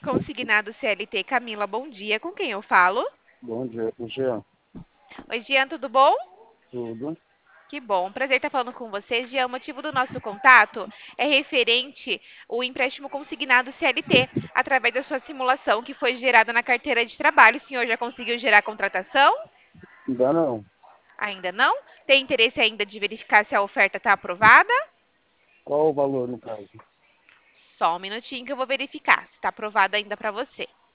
Consignado CLT Camila, bom dia. Com quem eu falo? Bom dia, Jean. Oi, Jean, tudo bom? Tudo? Que bom. Prazer estar falando com vocês. Jean, o motivo do nosso contato é referente ao empréstimo consignado CLT, através da sua simulação que foi gerada na carteira de trabalho. O senhor já conseguiu gerar a contratação? Ainda não. Ainda não? Tem interesse ainda de verificar se a oferta está aprovada? Qual o valor no caso? Só um minutinho que eu vou verificar se está aprovada ainda para você.